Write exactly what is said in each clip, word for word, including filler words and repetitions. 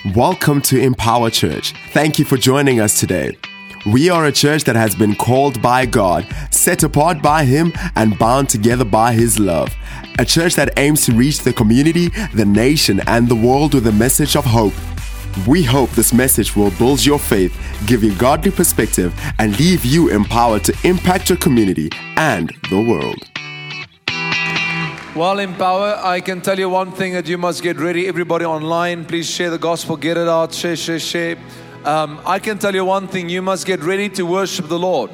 Welcome to Empower Church. Thank you for joining us today. We are a church that has been called by God, set apart by Him, and bound together by His love. A church that aims to reach the community, the nation, and the world with a message of hope. We hope this message will build your faith, give you godly perspective, and leave you empowered to impact your community and the world. Well, Empower, I can tell you one thing, that you must get ready. Everybody online, please share the gospel, get it out, share, share, share. Um, I can tell you one thing, you must get ready to worship the Lord.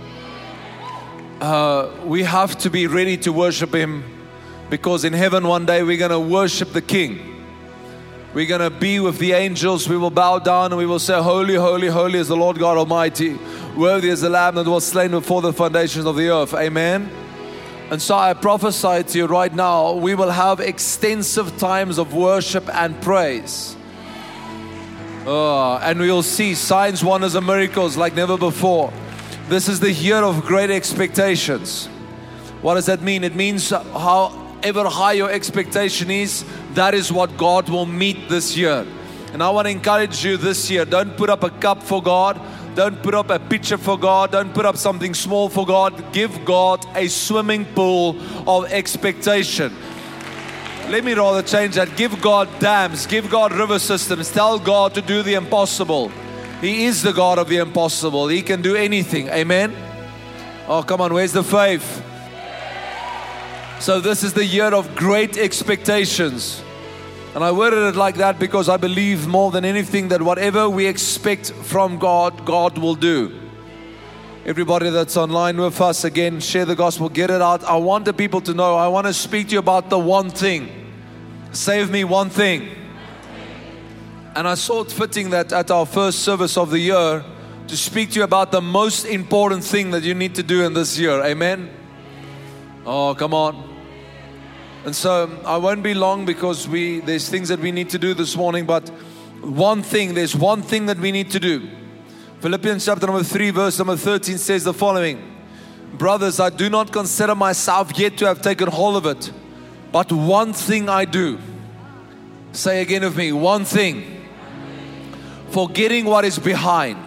Uh, we have to be ready to worship Him, because in heaven one day we're going to worship the King. We're going to be with the angels. We will bow down and we will say, Holy, holy, holy is the Lord God Almighty. Worthy is the Lamb that was slain before the foundations of the earth. Amen. And so I prophesy to you right now, we will have extensive times of worship and praise. Oh, and we will see signs, wonders, and miracles like never before. This is the year of great expectations. What does that mean? It means however high your expectation is, that is what God will meet this year. And I want to encourage you this year, don't put up a cup for God. Don't put up a picture for God. Don't put up something small for God. Give God a swimming pool of expectation. Let me rather change that. Give God dams. Give God river systems. Tell God to do the impossible. He is the God of the impossible. He can do anything. Amen? Oh, come on. Where's the faith? So this is the year of great expectations. And I worded it like that because I believe more than anything that whatever we expect from God, God will do. Everybody that's online with us, again, share the gospel, get it out. I want the people to know, I want to speak to you about the one thing. Save me one thing. And I saw it fitting that at our first service of the year to speak to you about the most important thing that you need to do in this year. Amen? Oh, come on. And so I won't be long because we there's things that we need to do this morning, but one thing, there's one thing that we need to do. Philippians chapter number three, verse number thirteen says the following. Brothers, I do not consider myself yet to have taken hold of it, but one thing I do. Say again with me, one thing. Forgetting what is behind.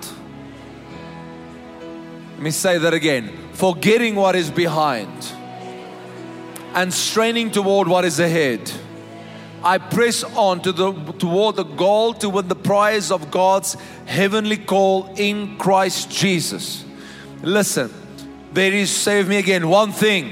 Let me say that again. Forgetting what is behind. And straining toward what is ahead. I press on to the toward the goal to win the prize of God's heavenly call in Christ Jesus. Listen, there is, save me again, one thing.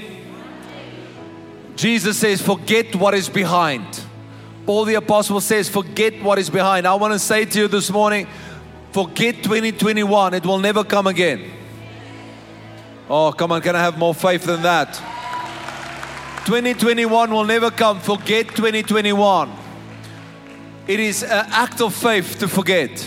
Jesus says, forget what is behind. Paul the Apostle says, forget what is behind. I want to say to you this morning, forget twenty twenty-one. It will never come again. Oh, come on, can I have more faith than that? twenty twenty-one will never come. Forget twenty twenty-one. It is an act of faith to forget.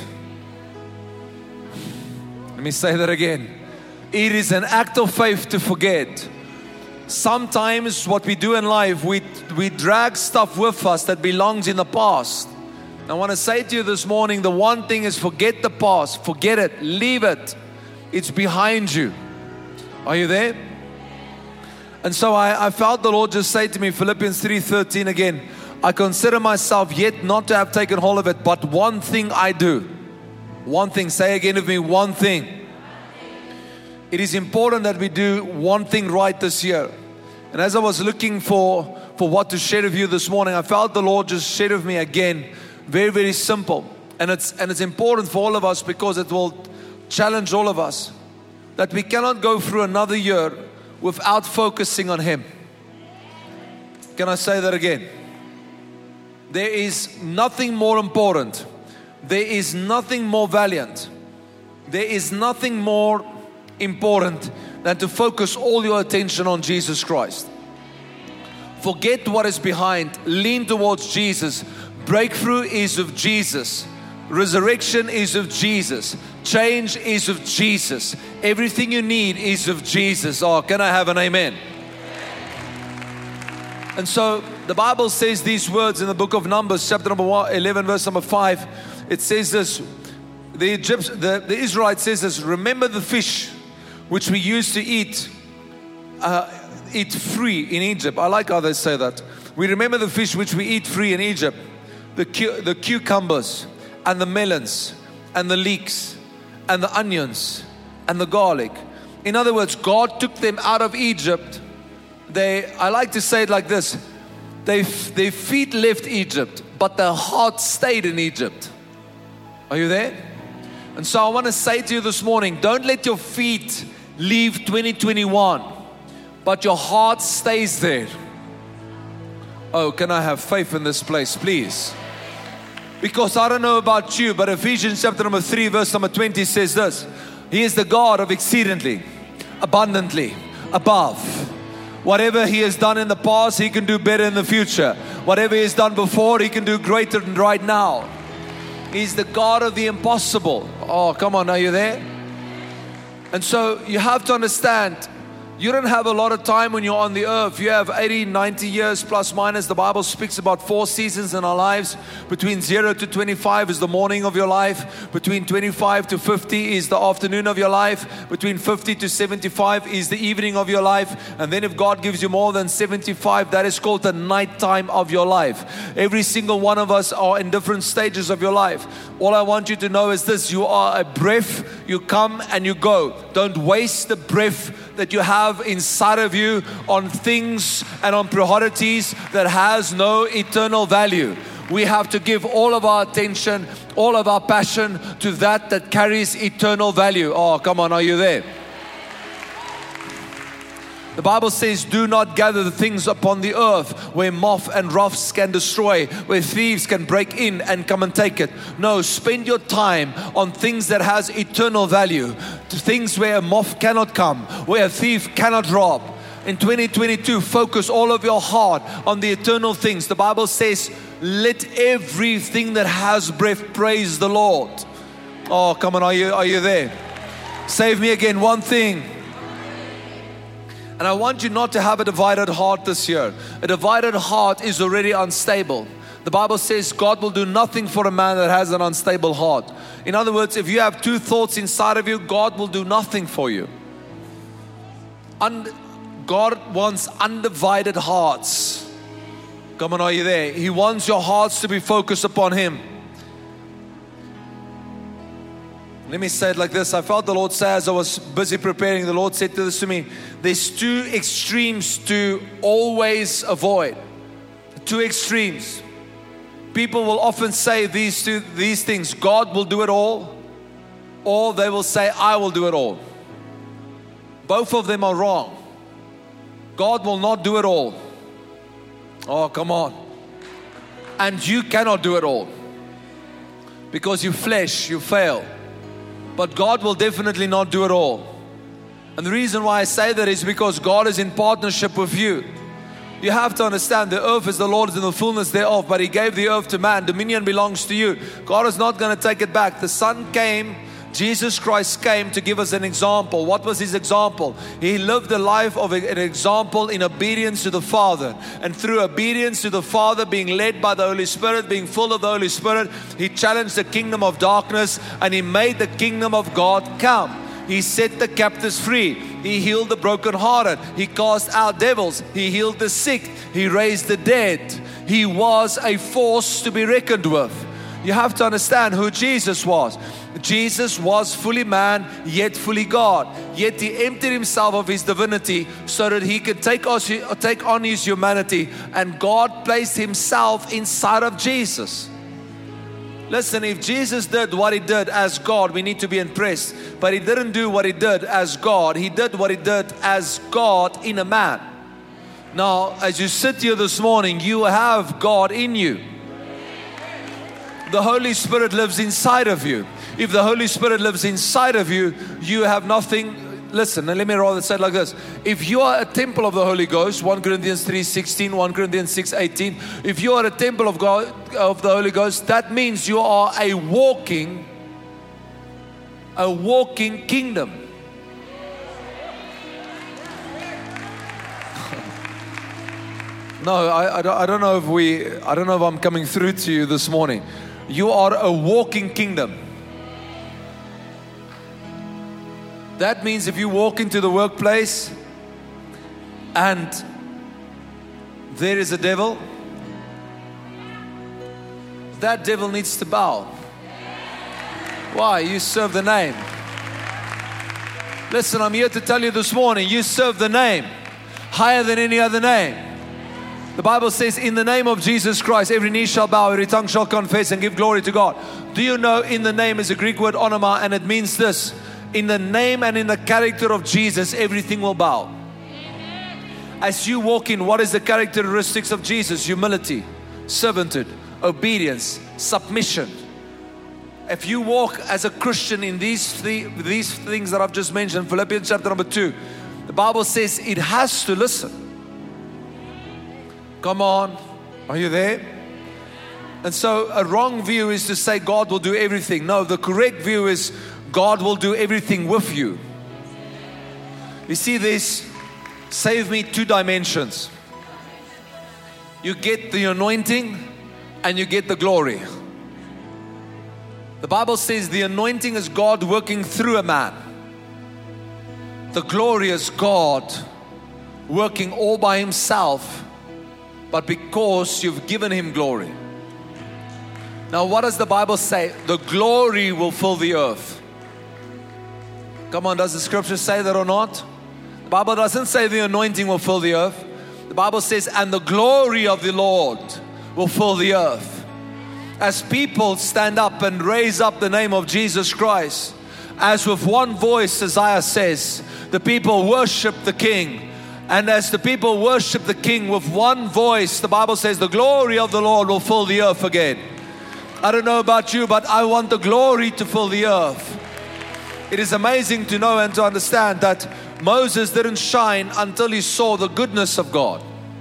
Let me say that again. It is an act of faith to forget. Sometimes what we do in life, we, we drag stuff with us that belongs in the past. I want to say to you this morning, the one thing is forget the past. Forget it. Leave it. It's behind you. Are you there? And so I, I felt the Lord just say to me, Philippians three thirteen again, I consider myself yet not to have taken hold of it, but one thing I do. One thing, say again with me, one thing. It is important that we do one thing right this year. And as I was looking for, for what to share with you this morning, I felt the Lord just share with me again, very, very simple. And it's, and it's important for all of us because it will challenge all of us that we cannot go through another year without focusing on Him. Can I say that again? There is nothing more important. There is nothing more valiant. There is nothing more important than to focus all your attention on Jesus Christ. Forget what is behind. Lean towards Jesus. Breakthrough is of Jesus. Resurrection is of Jesus. Change is of Jesus. Everything you need is of Jesus. Oh, can I have an amen? And so the Bible says these words in the book of Numbers, chapter number one, eleven, verse number five. It says this. The, Egypt, the, the Israelite says this. Remember the fish which we used to eat, uh, eat free in Egypt. I like how they say that. We remember the fish which we eat free in Egypt. The, cu- the cucumbers and the melons and the leeks and the onions and the garlic. In other words, God took them out of Egypt. They, I like to say it like this. They, their feet left Egypt, but their heart stayed in Egypt. Are you there? And so I want to say to you this morning, don't let your feet leave twenty twenty-one, but your heart stays there. Oh, can I have faith in this place, please? Because I don't know about you, but Ephesians chapter number three, verse number twenty says this. He is the God of exceedingly, abundantly, above. Whatever He has done in the past, He can do better in the future. Whatever He has done before, He can do greater than right now. He's the God of the impossible. Oh, come on, are you there? And so you have to understand, you don't have a lot of time when you're on the earth. You have eighty, ninety years plus minus. The Bible speaks about four seasons in our lives. Between zero to twenty-five is the morning of your life. Between twenty-five to fifty is the afternoon of your life. Between fifty to seventy-five is the evening of your life. And then if God gives you more than seventy-five, that is called the night time of your life. Every single one of us are in different stages of your life. All I want you to know is this: you are a breath. You come and you go. Don't waste the breath that you have inside of you on things and on priorities that has no eternal value. We have to give all of our attention, all of our passion to that that carries eternal value. Oh, come on, are you there? The Bible says, do not gather the things upon the earth where moth and rust can destroy, where thieves can break in and come and take it. No, spend your time on things that has eternal value, to things where a moth cannot come, where a thief cannot rob. In twenty twenty-two, focus all of your heart on the eternal things. The Bible says, let everything that has breath praise the Lord. Oh, come on, are you, are you there? Save me again, one thing. And I want you not to have a divided heart this year. A divided heart is already unstable. The Bible says God will do nothing for a man that has an unstable heart. In other words, if you have two thoughts inside of you, God will do nothing for you. Und- God wants undivided hearts. Come on, are you there? He wants your hearts to be focused upon Him. Let me say it like this. I felt the Lord say as I was busy preparing, the Lord said this to me. There's two extremes to always avoid. Two extremes. People will often say these two, these things. God will do it all. Or they will say, I will do it all. Both of them are wrong. God will not do it all. Oh, come on. And you cannot do it all. Because you flesh, you fail. But God will definitely not do it all. And the reason why I say that is because God is in partnership with you. You have to understand the earth is the Lord's and the fullness thereof, but He gave the earth to man. Dominion belongs to you. God is not going to take it back. The Son came, Jesus Christ came to give us an example. What was His example? He lived the life of an example in obedience to the Father. And through obedience to the Father, being led by the Holy Spirit, being full of the Holy Spirit, He challenged the kingdom of darkness and He made the kingdom of God come. He set the captives free. He healed the brokenhearted. He cast out devils. He healed the sick. He raised the dead. He was a force to be reckoned with. You have to understand who Jesus was. Jesus was fully man, yet fully God. Yet He emptied Himself of His divinity so that He could take, us, take on His humanity. And God placed Himself inside of Jesus. Listen, if Jesus did what He did as God, we need to be impressed. But He didn't do what He did as God. He did what He did as God in a man. Now, as you sit here this morning, you have God in you. The Holy Spirit lives inside of you. If the Holy Spirit lives inside of you, you have nothing. Listen, and let me rather say it like this. If you are a temple of the Holy Ghost, First Corinthians three sixteen, First Corinthians six eighteen, if you are a temple of God, of the Holy Ghost, that means you are a walking, a walking kingdom. No, I, I, don't, I don't know if we, I don't know if I'm coming through to you this morning. You are a walking kingdom. That means if you walk into the workplace and there is a devil, that devil needs to bow. Why? You serve the name. Listen, I'm here to tell you this morning, you serve the name higher than any other name. The Bible says, in the name of Jesus Christ, every knee shall bow, every tongue shall confess and give glory to God. Do you know in the name is a Greek word onoma, and it means this: in the name and in the character of Jesus, everything will bow. As you walk in, what is the characteristics of Jesus? Humility, servanthood, obedience, submission. If you walk as a Christian in these th- these things that I've just mentioned, Philippians chapter number two, the Bible says it has to listen. Come on, are you there? And so a wrong view is to say God will do everything. No, the correct view is God will do everything with you. You see this, save me two dimensions. You get the anointing and you get the glory. The Bible says the anointing is God working through a man. The glory is God working all by Himself, but because you've given Him glory. Now what does the Bible say? The glory will fill the earth. Come on, does the scripture say that or not? The Bible doesn't say the anointing will fill the earth. The Bible says, and the glory of the Lord will fill the earth. As people stand up and raise up the name of Jesus Christ, as with one voice, Isaiah says, the people worship the King. And as the people worship the King with one voice, the Bible says the glory of the Lord will fill the earth again. I don't know about you, but I want the glory to fill the earth. It is amazing to know and to understand that Moses didn't shine until he saw the goodness of God.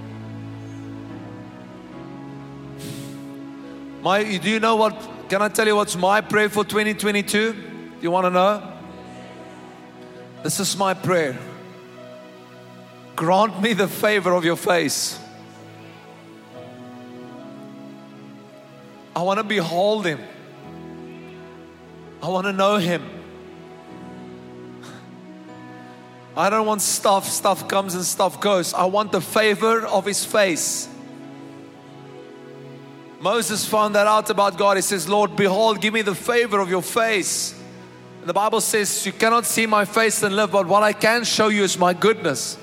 My, do you know what, can I tell you what's my prayer for twenty twenty-two? Do you want to know? This is my prayer. Grant me the favor of your face. I want to behold Him. I want to know Him. I don't want stuff, stuff comes and stuff goes. I want the favor of His face. Moses found that out about God. He says, Lord, behold, give me the favor of your face. And the Bible says, you cannot see my face and live, but what I can show you is my goodness.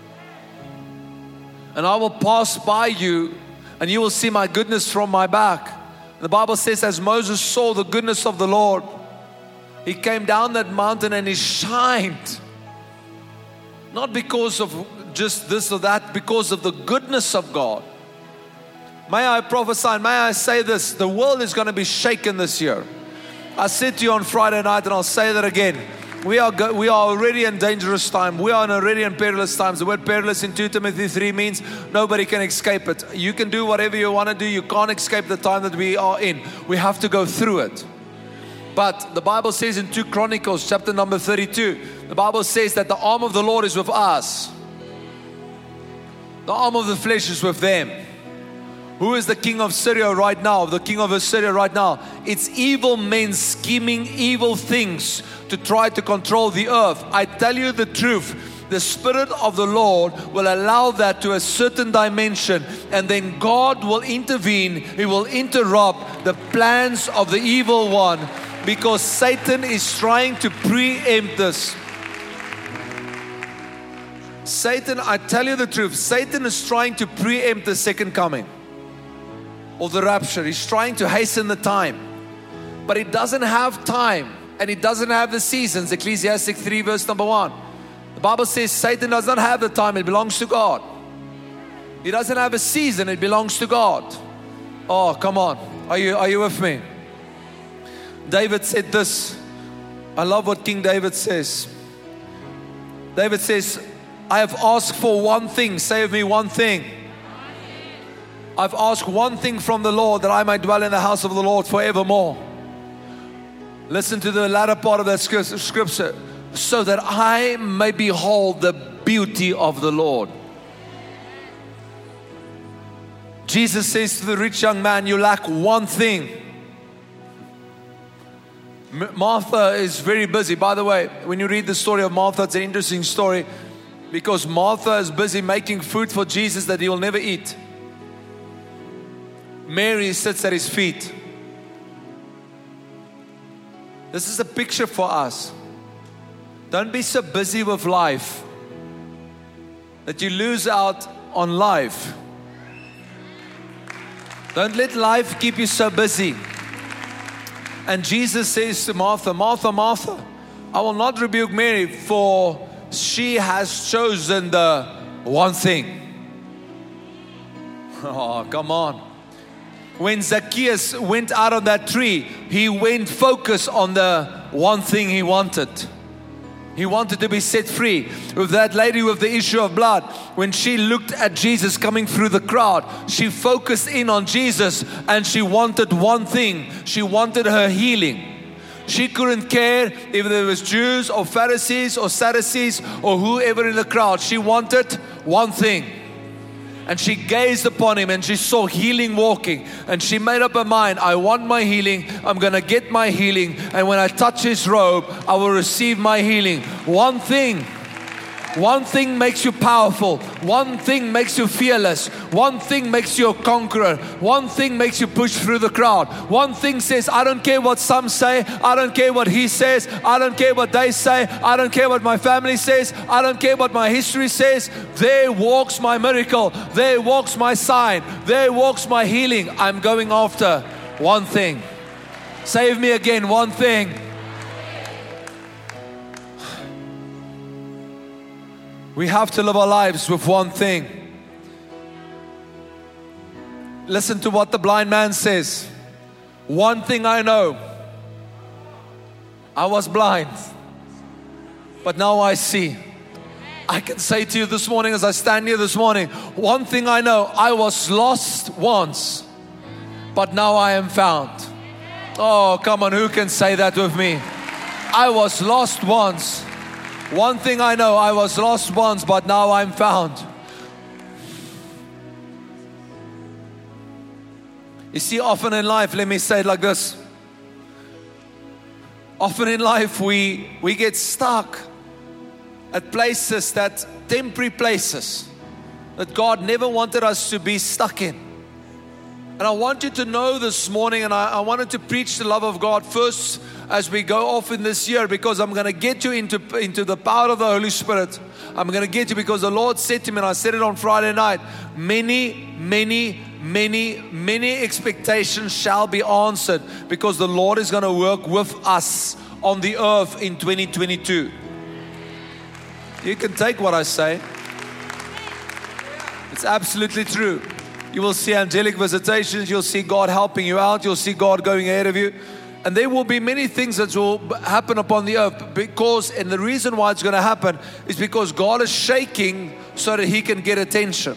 And I will pass by you, and you will see my goodness from my back. And the Bible says, as Moses saw the goodness of the Lord, he came down that mountain and he shined. Not because of just this or that, because of the goodness of God. May I prophesy, and may I say this, the world is going to be shaken this year. I said to you on Friday night, and I'll say that again. We are go, we are already in dangerous time. We are in already in perilous times. The word perilous in two Timothy three means nobody can escape it. You can do whatever you want to do. You can't escape the time that we are in. We have to go through it. But the Bible says in two Chronicles chapter number thirty-two, the Bible says that the arm of the Lord is with us. The arm of the flesh is with them. Who is the king of Syria right now? The king of Assyria right now. It's evil men scheming evil things to try to control the earth. I tell you the truth. The Spirit of the Lord will allow that to a certain dimension, and then God will intervene. He will interrupt the plans of the evil one, because Satan is trying to preempt this. Satan, I tell you the truth, Satan is trying to preempt the second coming or the rapture. He's trying to hasten the time, but he doesn't have time, and he doesn't have the seasons. Ecclesiastes three verse number one. The Bible says Satan does not have the time, it belongs to God. He doesn't have a season, it belongs to God. Oh, come on. Are you, are you with me? David said this. I love what King David says. David says, I have asked for one thing. Say with me, one thing. I've asked one thing from the Lord, that I might dwell in the house of the Lord forevermore. Listen to the latter part of that scripture. So that I may behold the beauty of the Lord. Jesus says to the rich young man, you lack one thing. Martha is very busy. By the way, when you read the story of Martha, it's an interesting story, because Martha is busy making food for Jesus that he will never eat. Mary sits at his feet. This is a picture for us. Don't be so busy with life that you lose out on life. Don't let life keep you so busy. And Jesus says to Martha, Martha, Martha, I will not rebuke Mary, for she has chosen the one thing. Oh, come on. When Zacchaeus went out of that tree, he went focused on the one thing he wanted. He wanted to be set free. With that lady with the issue of blood, when she looked at Jesus coming through the crowd, she focused in on Jesus and she wanted one thing. She wanted her healing. She couldn't care if there was Jews or Pharisees or Sadducees or whoever in the crowd. She wanted one thing. And she gazed upon him and she saw healing walking. And she made up her mind, I want my healing. I'm going to get my healing. And when I touch his robe, I will receive my healing. One thing. One thing makes you powerful. One thing makes you fearless. One thing makes you a conqueror. One thing makes you push through the crowd. One thing says, I don't care what some say. I don't care what he says. I don't care what they say. I don't care what my family says. I don't care what my history says. There walks my miracle. There walks my sign. There walks my healing. I'm going after one thing. Save me again, one thing. We have to live our lives with one thing. Listen to what the blind man says. One thing I know. I was blind, but now I see. I can say to you this morning as I stand here this morning, one thing I know. I was lost once, but now I am found. Oh, come on, who can say that with me? I was lost once. One thing I know, I was lost once, but now I'm found. You see, often in life, let me say it like this. Often in life, we, we get stuck at places that, temporary places, that God never wanted us to be stuck in. And I want you to know this morning, and I, I wanted to preach the love of God first as we go off in this year, because I'm going to get you into, into the power of the Holy Spirit. I'm going to get you because the Lord said to me, and I said it on Friday night, many, many, many, many expectations shall be answered, because the Lord is going to work with us on the earth in twenty twenty-two. You can take what I say. It's absolutely true. You will see angelic visitations. You'll see God helping you out. You'll see God going ahead of you. And there will be many things that will happen upon the earth, because, and the reason why it's going to happen is because God is shaking so that He can get attention.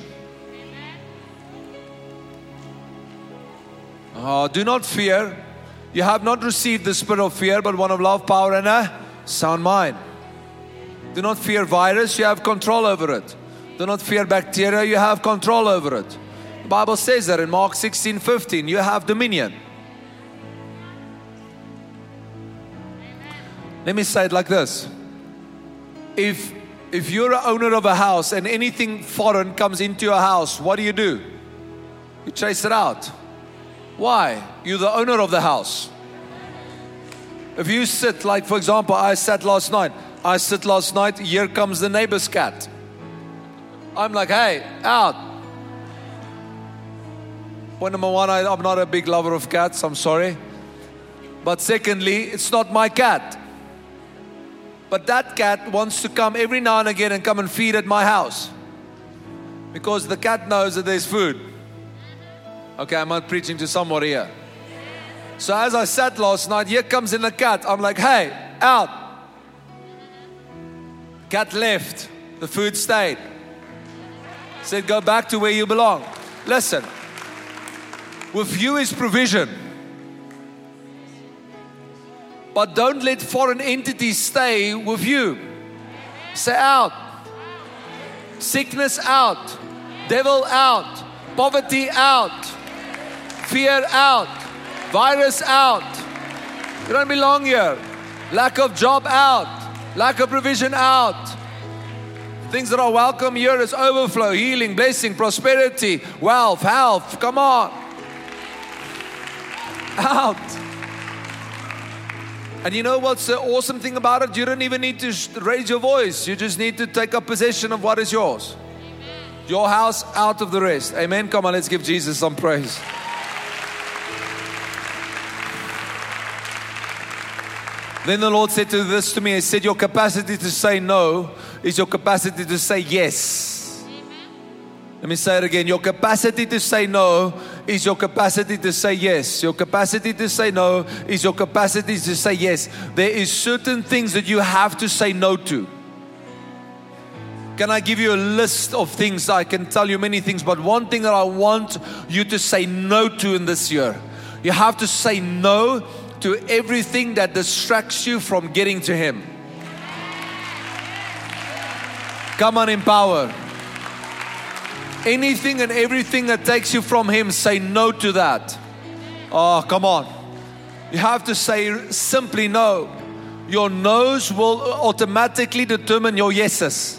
Oh, do not fear. You have not received the spirit of fear, but one of love, power, and a sound mind. Do not fear virus. You have control over it. Do not fear bacteria. You have control over it. The Bible says that in Mark sixteen fifteen. You have dominion. Let me say it like this. If, if you're an owner of a house and anything foreign comes into your house, what do you do? You chase it out. Why? You're the owner of the house. If you sit, like for example, I sat last night. I sit last night, here comes the neighbor's cat. I'm like, hey, out. Point number one, I, I'm not a big lover of cats, I'm sorry. But secondly, it's not my cat. But that cat wants to come every now and again and come and feed at my house, because the cat knows that there's food. Okay, I'm not preaching to somebody here. So as I sat last night, here comes in the cat. I'm like, hey, out. Cat left. The food stayed. Said, go back to where you belong. Listen, with you is provision. But don't let foreign entities stay with you. Say out. Sickness out. Devil out. Poverty out. Fear out. Virus out. You don't belong here. Lack of job out. Lack of provision out. Things that are welcome here is overflow, healing, blessing, prosperity, wealth, health. Come on. Out. And you know what's the awesome thing about it? You don't even need to raise your voice. You just need to take up possession of what is yours. Your house out of the rest. Amen. Come on, let's give Jesus some praise. Then the Lord said to this to me. He said, your capacity to say no is your capacity to say yes. Amen. Let me say it again. Your capacity to say no is your capacity to say yes. Your capacity to say no is your capacity to say yes. There is certain things that you have to say no to. Can I give you a list of things? I can tell you many things, but one thing that I want you to say no to in this year. You have to say no to everything that distracts you from getting to Him. Come on, Empower. Anything and everything that takes you from Him, say no to that. Oh, come on. You have to say simply no. Your no's will automatically determine your yeses.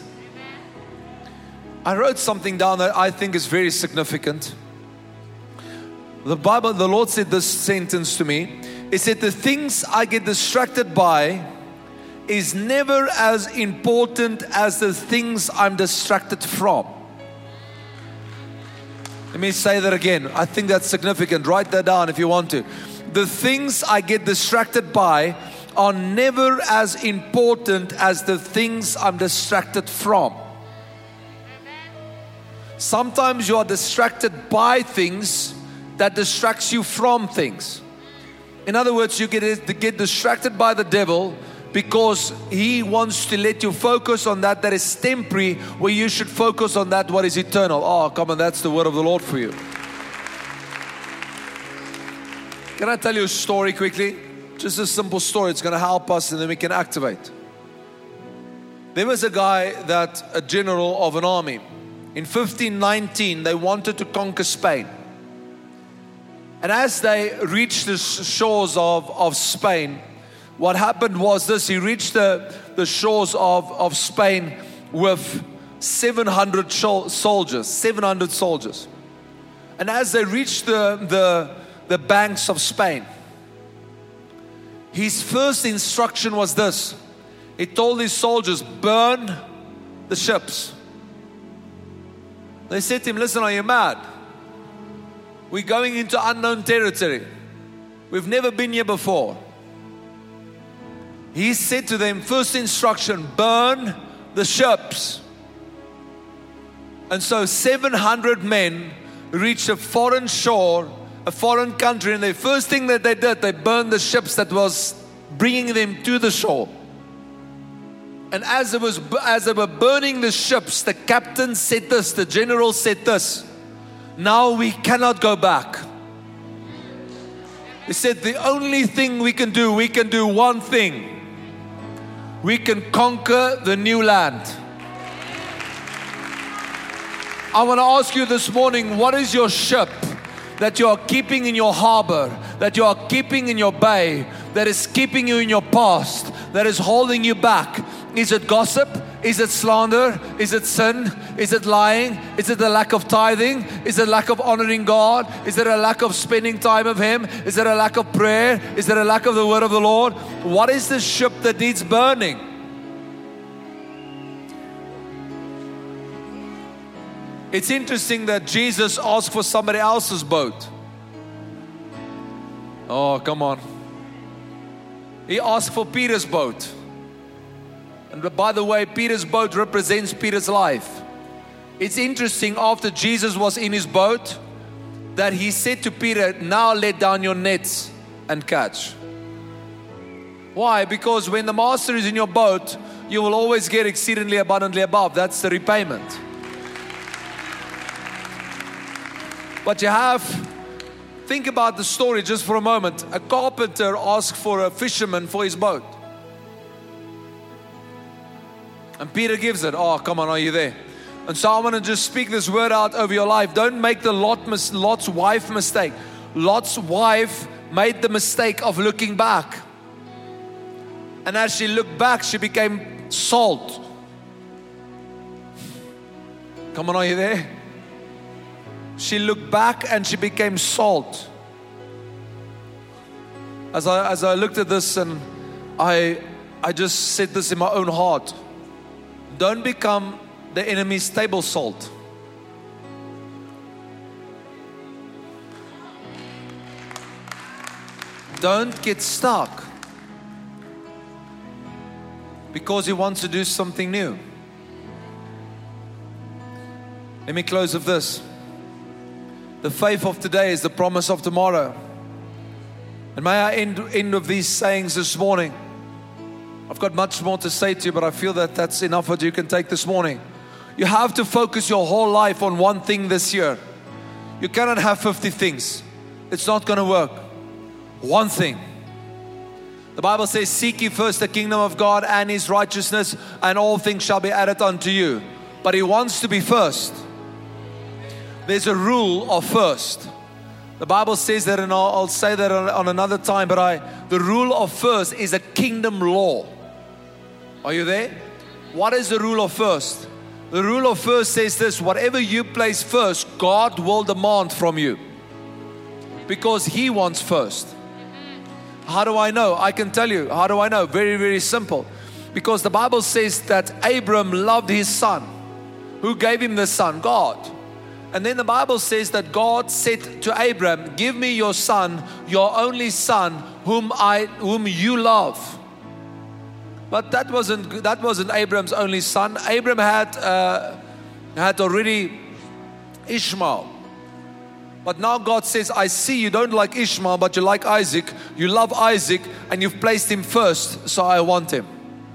I wrote something down that I think is very significant. The Bible, the Lord said this sentence to me. He said, the things I get distracted by is never as important as the things I'm distracted from. Let me say that again. I think that's significant. Write that down if you want to. The things I get distracted by are never as important as the things I'm distracted from. Sometimes you are distracted by things that distracts you from things. In other words, you get, get distracted by the devil because he wants to let you focus on that that is temporary, where you should focus on that what is eternal. Oh, come on, that's the word of the Lord for you. Can I tell you a story quickly? Just a simple story. It's going to help us and then we can activate. There was a guy that, a general of an army. In fifteen nineteen, they wanted to conquer Spain. And as they reached the shores of, of Spain, what happened was this. He reached the, the shores of, of Spain with seven hundred soldiers. seven hundred soldiers. And as they reached the, the, the banks of Spain, his first instruction was this. He told his soldiers, burn the ships. They said to him, listen, are you mad? We're going into unknown territory. We've never been here before. He said to them, first instruction, burn the ships. And so seven hundred men reached a foreign shore, a foreign country, and the first thing that they did, they burned the ships that was bringing them to the shore. And as it was, as they were burning the ships, the captain said this, the general said this, now we cannot go back. He said, the only thing we can do, we can do one thing. We can conquer the new land. I want to ask you this morning, what is your ship that you are keeping in your harbor, that you are keeping in your bay, that is keeping you in your past, that is holding you back? Is it gossip? Is it slander? Is it sin? Is it lying? Is it a lack of tithing? Is it a lack of honoring God? Is it a lack of spending time with Him? Is it a lack of prayer? Is it a lack of the word of the Lord? What is the ship that needs burning? It's interesting that Jesus asked for somebody else's boat. Oh, come on. He asked for Peter's boat. And by the way, Peter's boat represents Peter's life. It's interesting, after Jesus was in his boat, that he said to Peter, now let down your nets and catch. Why? Because when the master is in your boat, you will always get exceedingly abundantly above. That's the repayment. But you have, think about the story just for a moment. A carpenter asked for a fisherman for his boat. And Peter gives it. Oh, come on, are you there? And so I want to just speak this word out over your life. Don't make the Lot mis- Lot's wife mistake. Lot's wife made the mistake of looking back. And as she looked back, she became salt. Come on, are you there? She looked back and she became salt. As I, as I looked at this and I, I just said this in my own heart. Don't become the enemy's table salt. Don't get stuck because he wants to do something new. Let me close with this. The faith of today is the promise of tomorrow. And may I end, end with these sayings this morning. I've got much more to say to you, but I feel that that's enough what you can take this morning. You have to focus your whole life on one thing this year. You cannot have fifty things. It's not going to work. One thing. The Bible says, seek ye first the kingdom of God and His righteousness, and all things shall be added unto you. But He wants to be first. There's a rule of first. The Bible says that, and I'll, I'll say that on, on another time, but I, the rule of first is a kingdom law. Are you there? What is the rule of first? The rule of first says this: whatever you place first, God will demand from you. Because He wants first. How do I know? I can tell you. How do I know? Very, very simple. Because the Bible says that Abram loved his son. Who gave him the son? God. And then the Bible says that God said to Abram, give me your son, your only son, whom I, whom you love. But that wasn't that wasn't Abram's only son. Abram had uh, had already Ishmael. But now God says, I see you don't like Ishmael, but you like Isaac. You love Isaac, and you've placed him first, so I want him.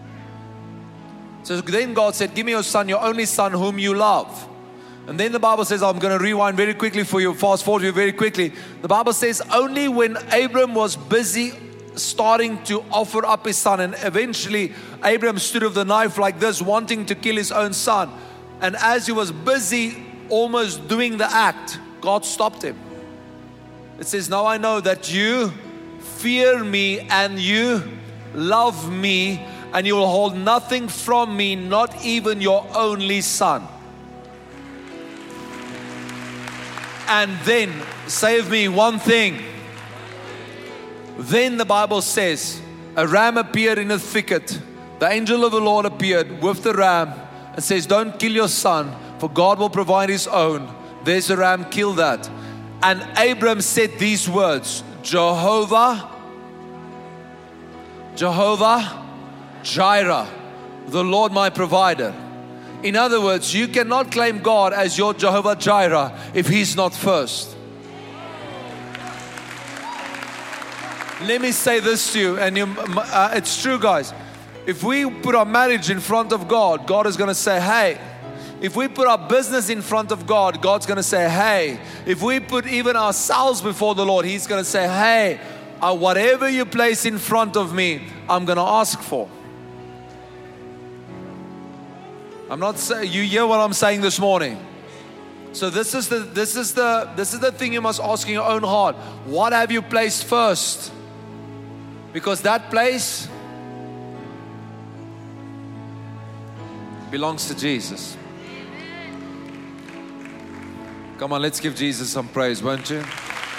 So then God said, give me your son, your only son, whom you love. And then the Bible says, I'm going to rewind very quickly for you, fast forward you very quickly. The Bible says, only when Abram was busy starting to offer up his son, and eventually Abram stood with the knife like this, wanting to kill his own son. And as he was busy almost doing the act, God stopped him. It says, now I know that you fear me and you love me, and you will hold nothing from me, not even your only son. And then, save me one thing. Then the Bible says, a ram appeared in a thicket. The angel of the Lord appeared with the ram and says, don't kill your son, for God will provide His own. There's a ram, kill that. And Abram said these words, Jehovah, Jehovah Jireh, the Lord my provider. In other words, you cannot claim God as your Jehovah Jireh if He's not first. Let me say this to you, and you, uh, it's true, guys. If we put our marriage in front of God, God is going to say, hey. If we put our business in front of God, God's going to say, hey. If we put even ourselves before the Lord, He's going to say, hey, uh, whatever you place in front of me, I'm going to ask for. I'm not saying, you hear what I'm saying this morning. So this is the this is the this is the thing you must ask in your own heart. What have you placed first? Because that place belongs to Jesus. Come on, let's give Jesus some praise, won't you?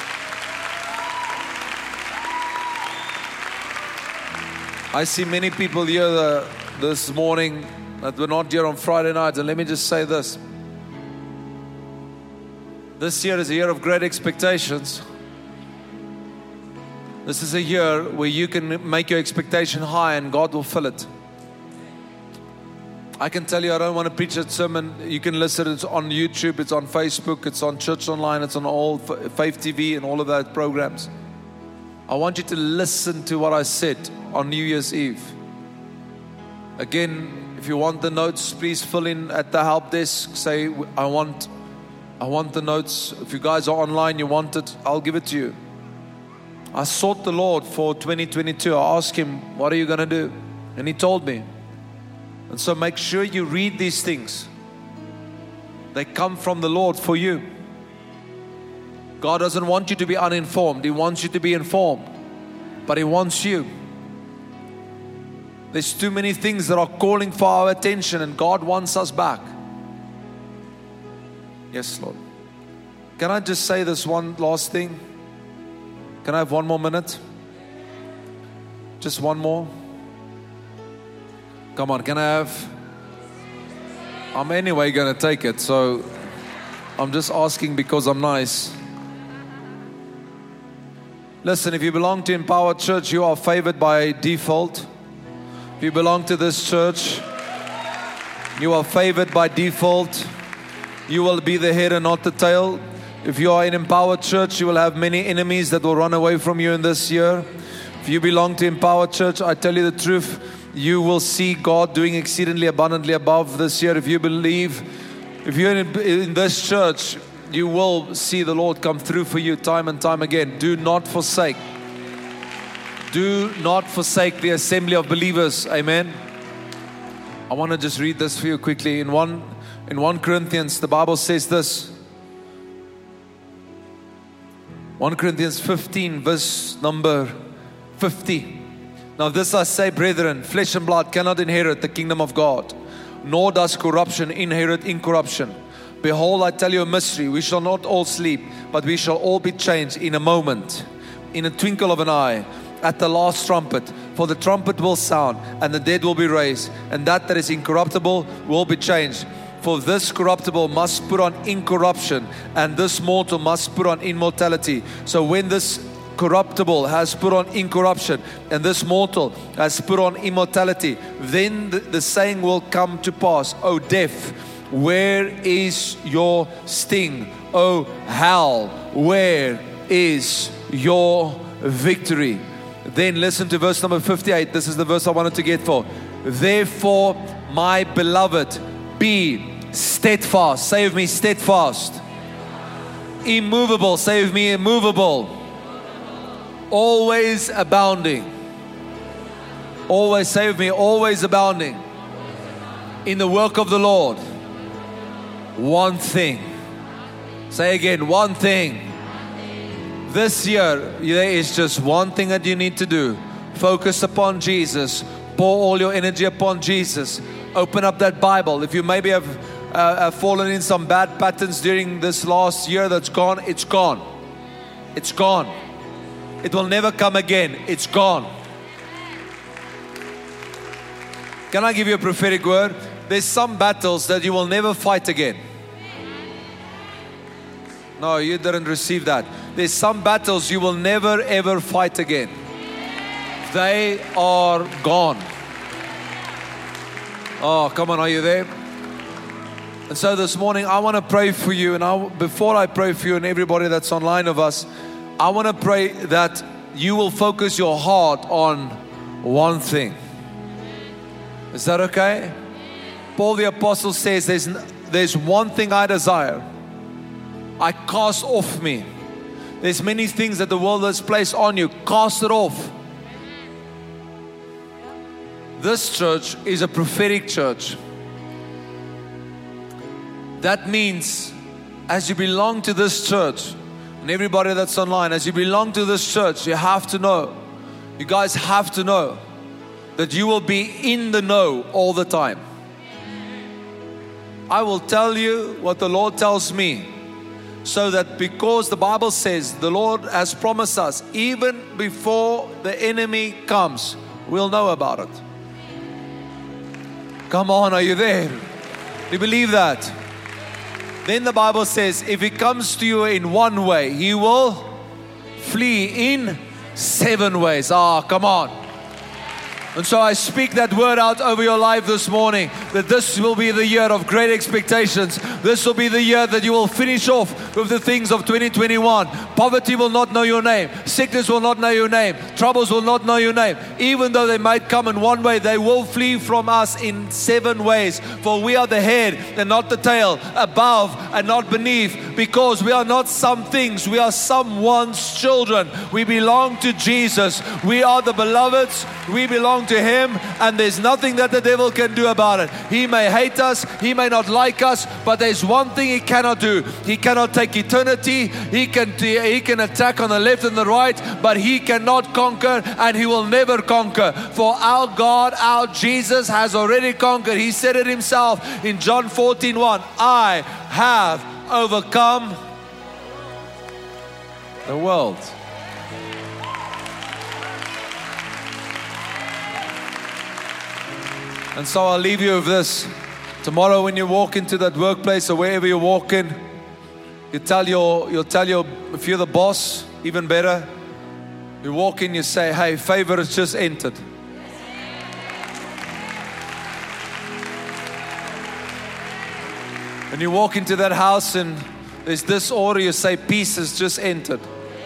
I see many people here the, this morning that were not here on Friday night, and let me just say this. This year is a year of great expectations. This is a year where you can make your expectation high and God will fill it. I can tell you, I don't want to preach a sermon. You can listen. It's on YouTube, it's on Facebook, it's on Church Online, it's on all Faith T V and all of that programs. I want you to listen to what I said on New Year's Eve. Again, if you want the notes, please fill in at the help desk. Say, I want, I want the notes. If you guys are online, you want it, I'll give it to you. I sought the Lord for twenty twenty-two. I asked Him, what are you going to do? And He told me. And so make sure you read these things. They come from the Lord for you. God doesn't want you to be uninformed. He wants you to be informed. But He wants you. There's too many things that are calling for our attention, and God wants us back. Yes, Lord. Can I just say this one last thing? Can I have one more minute? Just one more. Come on, can I have? I'm anyway going to take it, so I'm just asking because I'm nice. Listen, if you belong to Empowered Church, you are favored by default. If you belong to this church, you are favored by default. You will be the head and not the tail. If you are in Empowered Church, you will have many enemies that will run away from you in this year. If you belong to Empowered Church, I tell you the truth, you will see God doing exceedingly abundantly above this year. If you believe, if you're in, in this church, you will see the Lord come through for you time and time again. Do not forsake. Do not forsake the assembly of believers. Amen. I want to just read this for you quickly. In one, in First Corinthians, the Bible says this. First Corinthians fifteen, verse number fifty. Now this I say, brethren, flesh and blood cannot inherit the kingdom of God, nor does corruption inherit incorruption. Behold, I tell you a mystery. We shall not all sleep, but we shall all be changed in a moment, in a twinkle of an eye, at the last trumpet. For the trumpet will sound, and the dead will be raised, and that that is incorruptible will be changed. For this corruptible must put on incorruption, and this mortal must put on immortality. So when this corruptible has put on incorruption, and this mortal has put on immortality, then the, the saying will come to pass, O death, where is your sting? O hell, where is your victory? Then listen to verse number fifty-eight. This is the verse I wanted to get for. Therefore, my beloved, be steadfast. Say with me, steadfast. Immovable. Say with me, immovable. Always abounding. Always, say with me, always abounding in the work of the Lord. One thing. Say again, one thing. This year, there is just one thing that you need to do. Focus upon Jesus. Pour all your energy upon Jesus. Open up that Bible. If you maybe have, uh, have fallen in some bad patterns during this last year that's gone, it's gone. It's gone. It will never come again. It's gone. Can I give you a prophetic word? There's some battles that you will never fight again. No, you didn't receive that. There's some battles you will never ever fight again. They are gone. Oh, come on, are you there? And so this morning I want to pray for you. And I, before I pray for you and everybody that's online of us, I want to pray that you will focus your heart on one thing. Is that okay? Paul the Apostle says, there's, there's one thing I desire. I cast off me. There's many things that the world has placed on you. Cast it off. This church is a prophetic church. That means as you belong to this church, and everybody that's online, as you belong to this church, you have to know, you guys have to know that you will be in the know all the time. I will tell you what the Lord tells me, so that because the Bible says the Lord has promised us, even before the enemy comes, we'll know about it. Come on, are you there? Do you believe that? Then the Bible says, if he comes to you in one way, he will flee in seven ways. Ah, come on. And so I speak that word out over your life this morning, that this will be the year of great expectations. This will be the year that you will finish off with the things of twenty twenty-one. Poverty will not know your name. Sickness will not know your name. Troubles will not know your name. Even though they might come in one way, they will flee from us in seven ways. For we are the head and not the tail, above and not beneath, because we are not some things. We are someone's children. We belong to Jesus. We are the beloveds. We belong to Him, and there's nothing that the devil can do about it. He may hate us, he may not like us, but there's one thing he cannot do. He cannot take eternity. He can he can attack on the left and the right, but he cannot conquer, and he will never conquer. For our God, our Jesus has already conquered. He said it himself in John fourteen one. I have overcome the world. And so I'll leave you with this. Tomorrow when you walk into that workplace or wherever you walk in, you tell your, you'll tell your, if you're the boss, even better, you walk in, you say, hey, favor has just entered. When you walk into that house and there's disorder, you say, peace has just entered.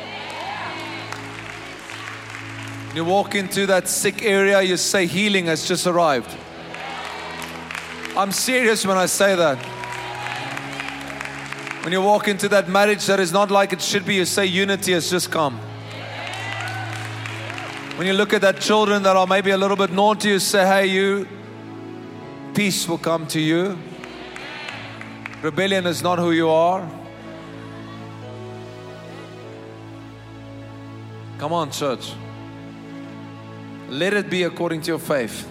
When you walk into that sick area, you say, healing has just arrived. I'm serious when I say that. When you walk into that marriage that is not like it should be, you say, unity has just come. When you look at that children that are maybe a little bit naughty, you say, hey, you, peace will come to you. Rebellion is not who you are. Come on, church. Let it be according to your faith.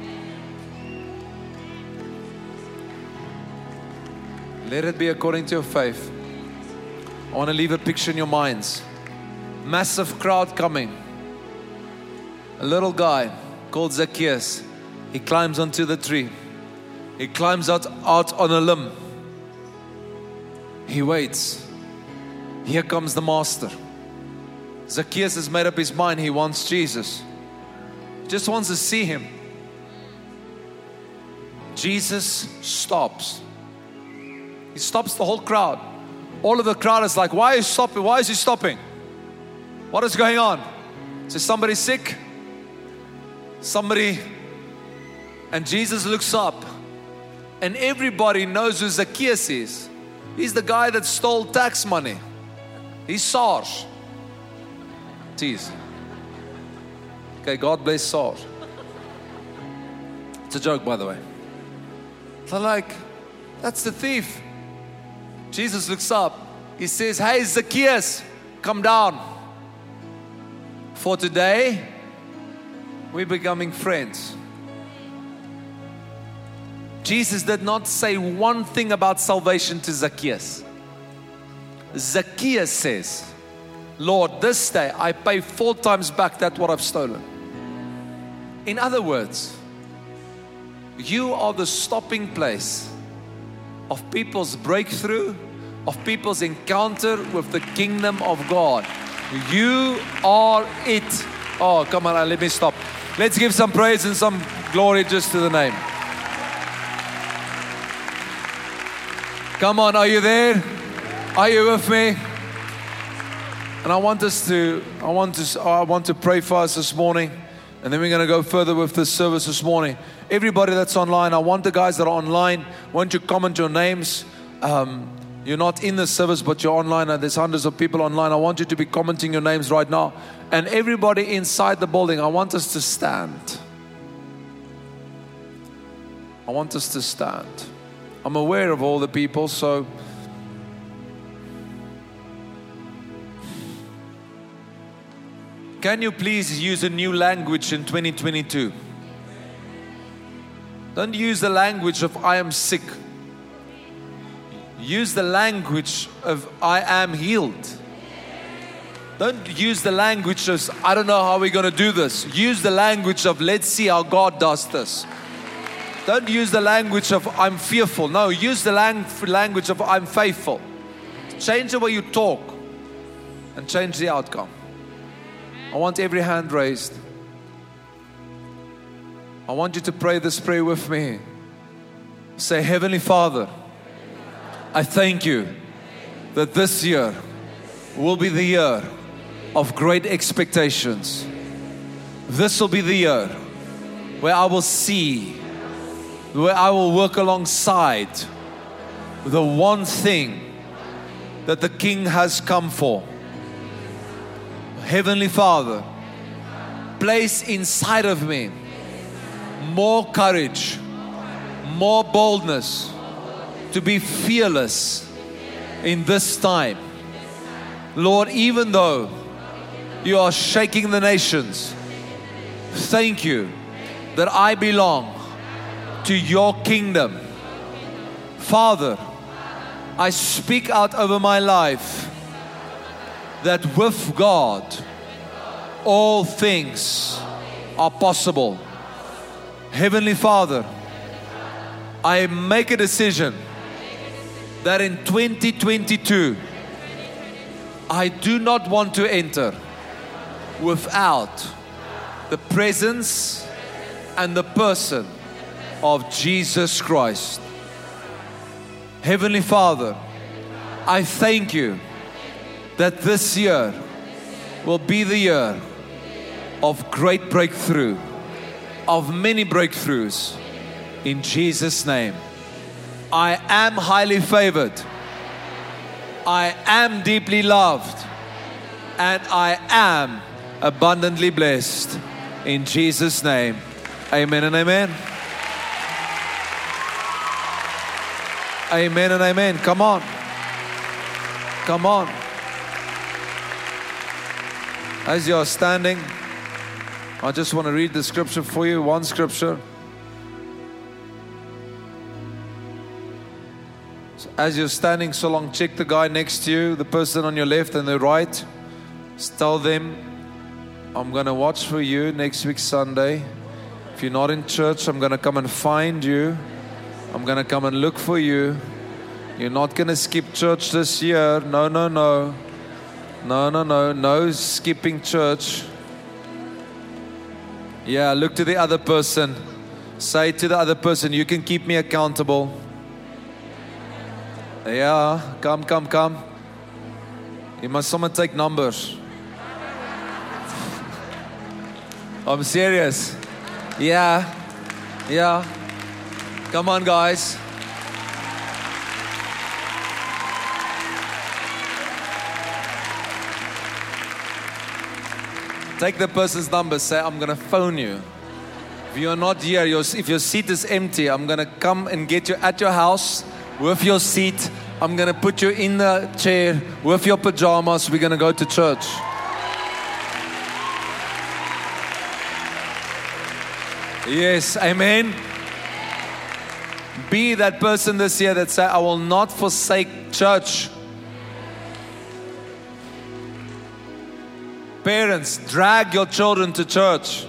Let it be according to your faith. I want to leave a picture in your minds. Massive crowd coming. A little guy called Zacchaeus. He climbs onto the tree. He climbs out, out on a limb. He waits. Here comes the master. Zacchaeus has made up his mind. He wants Jesus. Just wants to see him. Jesus stops. He stops the whole crowd. All of the crowd is like, why is he stopping? Why is he stopping? What is going on? Is somebody sick? Somebody? And Jesus looks up. And everybody knows who Zacchaeus is. He's the guy that stole tax money. He's Sarge. Tease. Okay, God bless Sarge. It's a joke, by the way. So like, that's the thief. Jesus looks up. He says, hey, Zacchaeus, come down. For today, we're becoming friends. Jesus did not say one thing about salvation to Zacchaeus. Zacchaeus says, Lord, this day I pay four times back that what I've stolen. In other words, you are the stopping place of people's breakthrough, of people's encounter with the kingdom of God. You are it. Oh, come on, let me stop. Let's give some praise and some glory just to the name. Come on, are you there? Are you with me? And I want us to, I want to, I want to pray for us this morning. And then we're going to go further with this service this morning. Everybody that's online, I want the guys that are online, won't you comment your names? Um, you're not in the service, but you're online, and there's hundreds of people online. I want you to be commenting your names right now. And everybody inside the building, I want us to stand. I want us to stand. I'm aware of all the people, so can you please use a new language in twenty twenty-two? Don't use the language of I am sick. Use the language of I am healed. Don't use the language of I don't know how we're going to do this. Use the language of let's see how God does this. Don't use the language of I'm fearful. No, use the lang- language of I'm faithful. Change the way you talk and change the outcome. I want every hand raised. I want you to pray this prayer with me. Say, Heavenly Father, I thank you that this year will be the year of great expectations. This will be the year where I will see, where I will work alongside the one thing that the King has come for. Heavenly Father, place inside of me more courage, more boldness to be fearless in this time. Lord, even though you are shaking the nations, thank you that I belong to your kingdom. Father, I speak out over my life that with God, all things are possible. Heavenly Father, I make a decision that in twenty twenty-two, I do not want to enter without the presence and the person of Jesus Christ. Heavenly Father, I thank you that this year will be the year of great breakthrough, of many breakthroughs. In Jesus' name, I am highly favored. I am deeply loved. And I am abundantly blessed. In Jesus' name, amen and amen. Amen and amen. Come on. Come on. As you are standing, I just want to read the scripture for you. One scripture. So as you're standing so long, check the guy next to you, the person on your left and the right. Just tell them, I'm going to watch for you next week Sunday. If you're not in church, I'm going to come and find you. I'm going to come and look for you. You're not going to skip church this year. No, no, no. No, no, no. No skipping church. Yeah, look to the other person. Say to the other person, you can keep me accountable. Yeah, come, come, come. You must someone take numbers. I'm serious. Yeah, yeah. Come on, guys. Take the person's number. Say, I'm going to phone you. If you're not here, your, if your seat is empty, I'm going to come and get you at your house with your seat. I'm going to put you in the chair with your pajamas. We're going to go to church. Yes, amen. Be that person this year that say, I will not forsake church. Parents, drag your children to church.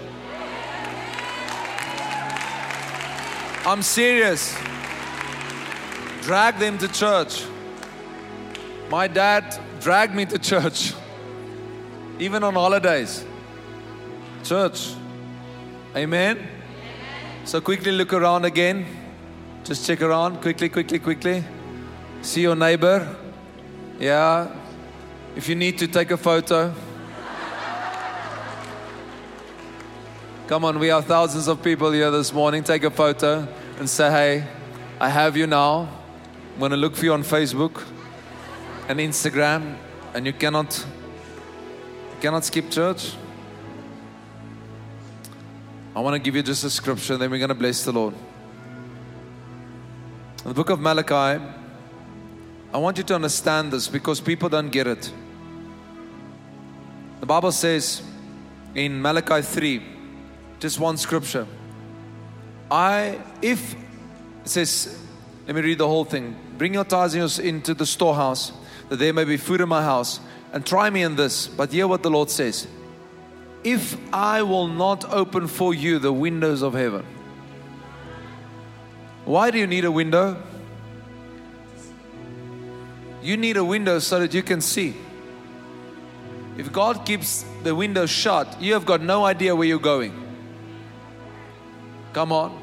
I'm serious. Drag them to church. My dad dragged me to church. Even on holidays. Church. Amen. So quickly look around again. Just check around. Quickly, quickly, quickly. See your neighbor. Yeah. If you need to take a photo. Come on, we have thousands of people here this morning. Take a photo and say, hey, I have you now. I'm going to look for you on Facebook and Instagram. And you cannot, you cannot skip church. I want to give you just a scripture, then we're going to bless the Lord. In the book of Malachi, I want you to understand this because people don't get it. The Bible says in Malachi three, just one scripture. I, if, it says, let me read the whole thing. Bring your tithes into the storehouse, that there may be food in my house. And try me in this, but hear what the Lord says. If I will not open for you the windows of heaven. Why do you need a window? You need a window so that you can see. If God keeps the window shut, you have got no idea where you're going. Come on.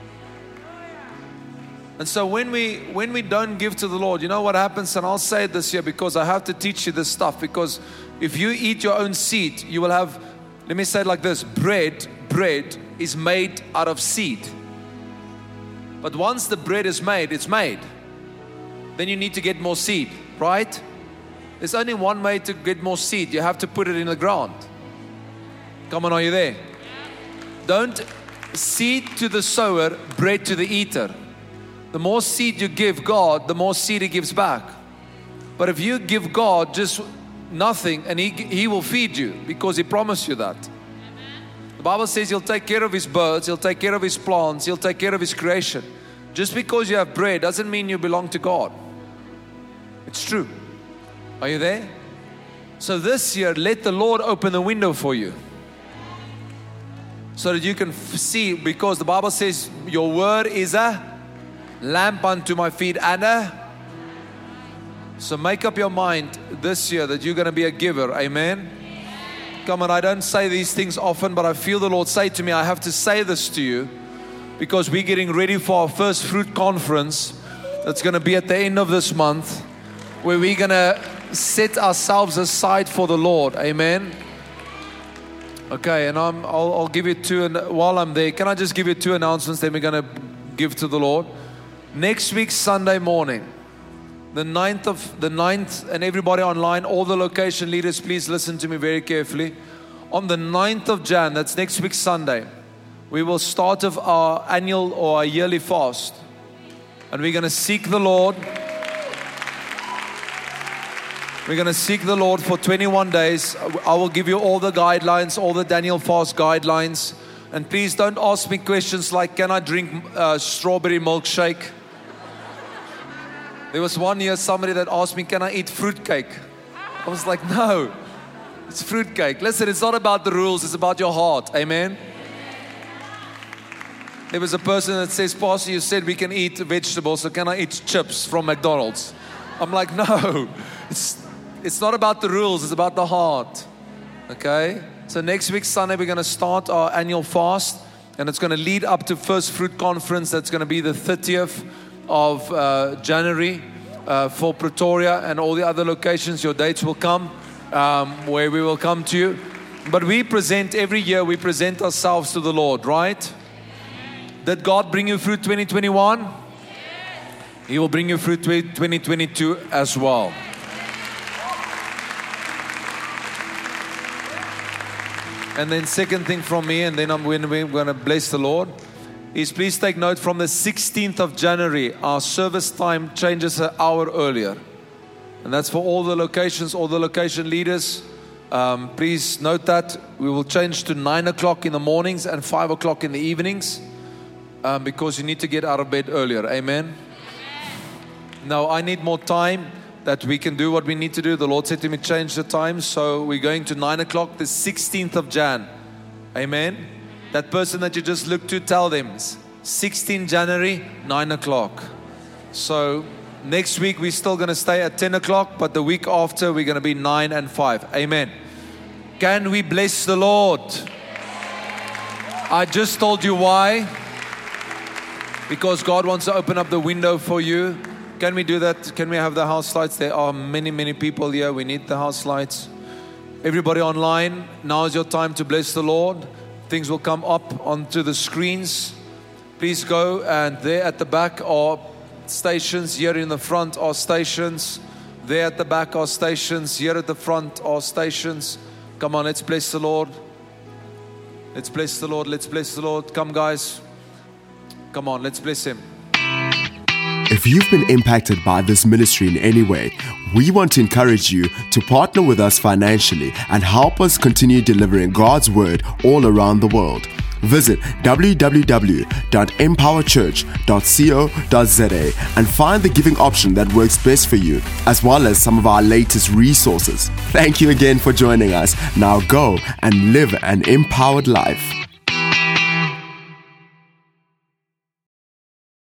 And so when we when we don't give to the Lord, you know what happens? And I'll say it this year because I have to teach you this stuff. Because if you eat your own seed, you will have, let me say it like this, bread, bread is made out of seed. But once the bread is made, it's made. Then you need to get more seed, right? There's only one way to get more seed. You have to put it in the ground. Come on, are you there? Don't seed to the sower, bread to the eater. The more seed you give God, the more seed He gives back. But if you give God just nothing, and He, he will feed you because He promised you that. The Bible says He'll take care of His birds, He'll take care of His plants, He'll take care of His creation. Just because you have bread doesn't mean you belong to God. It's true. Are you there? So this year, let the Lord open the window for you. so that you can f- see, because the Bible says your word is a lamp unto my feet and a, so make up your mind this year that you're going to be a giver. Amen. Come on, I don't say these things often, but I feel the Lord say to me, I have to say this to you because we're getting ready for our first fruit conference that's going to be at the end of this month, where we're going to set ourselves aside for the Lord. Amen. Okay, and I'm, I'll, I'll give you two, and while I'm there, can I just give you two announcements then we're going to give to the Lord. Next week, Sunday morning, the ninth of the ninth, and everybody online, all the location leaders, please listen to me very carefully. On the ninth of January, that's next week Sunday, we will start of our annual or our yearly fast. And we're going to seek the Lord. We're going to seek the Lord for twenty-one days. I will give you all the guidelines, all the Daniel fast guidelines. And please don't ask me questions like, can I drink uh, strawberry milkshake? There was one year somebody that asked me, can I eat fruitcake? I was like, no, it's fruitcake. Listen, it's not about the rules, it's about your heart. Amen. There was a person that says, Pastor, you said we can eat vegetables, so can I eat chips from McDonald's? I'm like, no, it's, it's not about the rules, it's about the heart. Okay? So next week, Sunday, we're going to start our annual fast, and it's going to lead up to First Fruit Conference. That's going to be the thirtieth of uh, January uh, for Pretoria and all the other locations. Your dates will come um, where we will come to you. But we present, every year we present ourselves to the Lord, right? Did God bring you through twenty twenty-one? He will bring you through twenty twenty-two as well. And then second thing from me, and then I'm going to bless the Lord, is please take note, from the sixteenth of January, our service time changes an hour earlier. And that's for all the locations, all the location leaders. Um, please note that we will change to nine o'clock in the mornings and five o'clock in the evenings. Um, because you need to get out of bed earlier. Amen. Now I need more time that we can do what we need to do. The Lord said to me, change the time. So we're going to nine o'clock the sixteenth of January. Amen. That person that you just looked to, tell them sixteenth of January, nine o'clock. So next week we're still going to stay at ten o'clock, but the week after we're going to be nine and five. Amen. Can we bless the Lord? I just told you why. Because God wants to open up the window for you. Can we do that? Can we have the house lights? There are many, many people here. We need the house lights. Everybody online, now is your time to bless the Lord. Things will come up onto the screens. Please go, and there at the back are stations. Here in the front are stations. There at the back are stations. Here at the front are stations. Come on, let's bless the Lord. Let's bless the Lord. Let's bless the Lord. Come, guys. Come on, let's bless Him. If you've been impacted by this ministry in any way, we want to encourage you to partner with us financially and help us continue delivering God's Word all around the world. Visit w w w dot empower church dot co dot z a and find the giving option that works best for you, as well as some of our latest resources. Thank you again for joining us. Now go and live an empowered life.